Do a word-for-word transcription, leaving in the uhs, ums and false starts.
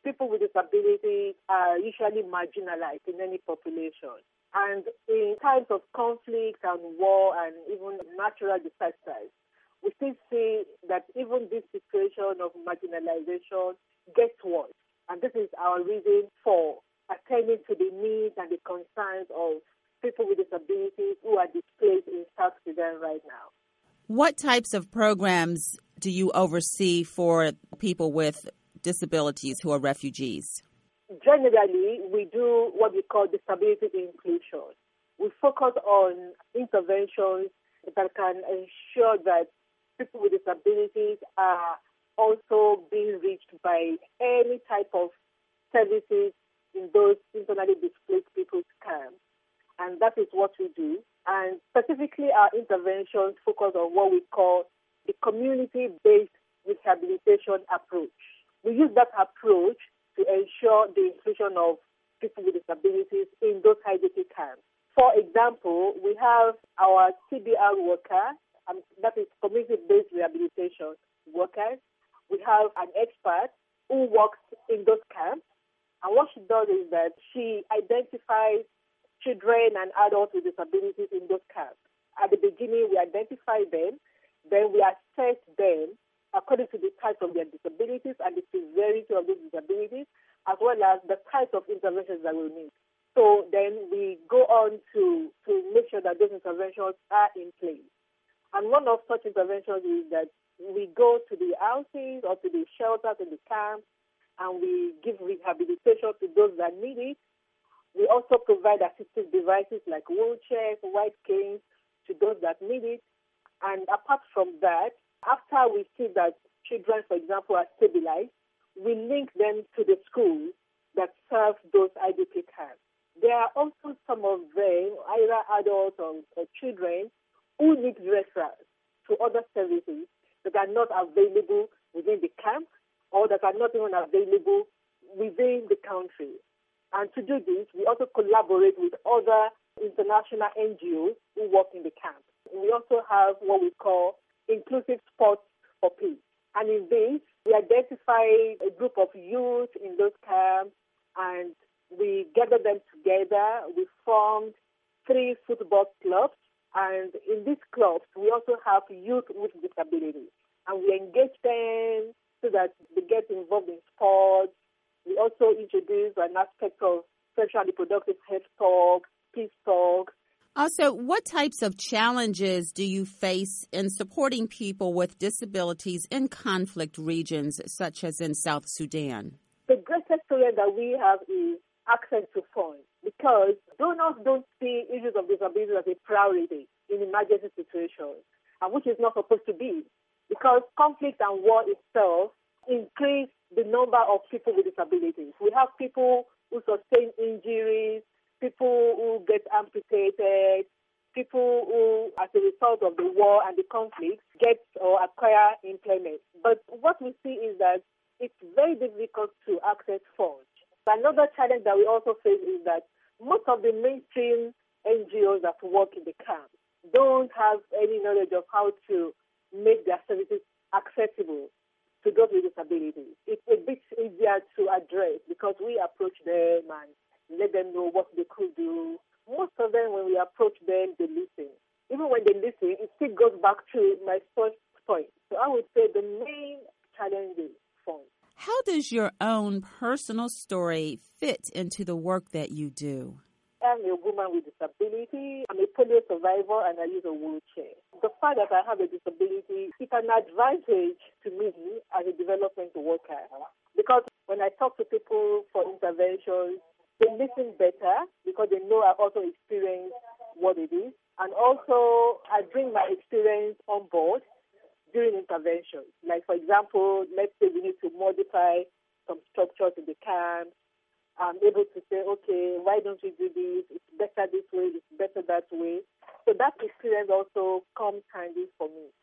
people with disabilities are usually marginalized in any population. And in times of conflict and war and even natural disasters, we still see that even this situation of marginalization gets worse. And this is our reason for attending to the needs and the concerns of people with disabilities who are displaced in South Sudan right now. What types of programs do you oversee for people with disabilities who are refugees? Generally, we do what we call disability inclusion. We focus on interventions that can ensure that people with disabilities are also being reached by any type of services in those internally displaced people's camps. And that is what we do. And specifically, our interventions focus on what we call the community-based rehabilitation approach. We use that approach to ensure the inclusion of people with disabilities in those I D P camps. For example, we have our C B R worker, and that is community-based rehabilitation workers. We have an expert who works in those camps, and what she does is that she identifies children and adults with disabilities in those camps. At the beginning, we identify them, then we assess them according to the types of their disabilities and the severity of those disabilities, as well as the types of interventions that we need. So then we go on to, to make sure that those interventions are in place. And one of such interventions is that we go to the houses or to the shelters in the camps, and we give rehabilitation to those that need it. We also provide assistive devices like wheelchairs, white canes to those that need it. And apart from that, after we see that children, for example, are stabilized, we link them to the schools that serve those I D P camps. There are also some of them, either adults or, or children, who need referrals to other services that are not available within the camp or that are not even available within the country. And to do this, we also collaborate with other international N G Os who work in the camp. We also have what we call inclusive sports for peace. And in this, we identify a group of youth in those camps and we gather them together. We formed three football clubs. And in these clubs, we also have youth with disabilities. And we engage them so that they get involved in sports. We also introduce an aspect of sexual and reproductive health talk, peace talk. Also, what types of challenges do you face in supporting people with disabilities in conflict regions, such as in South Sudan? The greatest challenge that we have is access to funds, because donors don't see issues of disability as a priority in emergency situations, and which is not supposed to be, because conflict and war itself increase the number of people with disabilities. We have people who sustain injuries, people who get amputated, people who, as a result of the war and the conflict, get or acquire impairment. But what we see is that it's very difficult to access funds. Another challenge that we also face is that most of the mainstream N G Os that work in the camp don't have any knowledge of how to make their services accessible to those with disabilities. It's a bit easier to address because we approach them and let them know what they could do. Most of them, when we approach them, they listen. Even when they listen, it still goes back to my first point. So I would say the main challenge is funds. How does your own personal story fit into the work that you do? I'm a woman with disability. I'm a polio survivor and I use a wheelchair. The fact that I have a disability is an advantage to me as a development worker, because when I talk to people for interventions, they listen better because they know I also experience what it is. And also, I bring my experience on board during interventions. Like, for example, let's say we need to modify some structures in the camp. I'm able to say, okay, why don't we do this? It's better this way, it's better that way. So that experience also comes handy for me.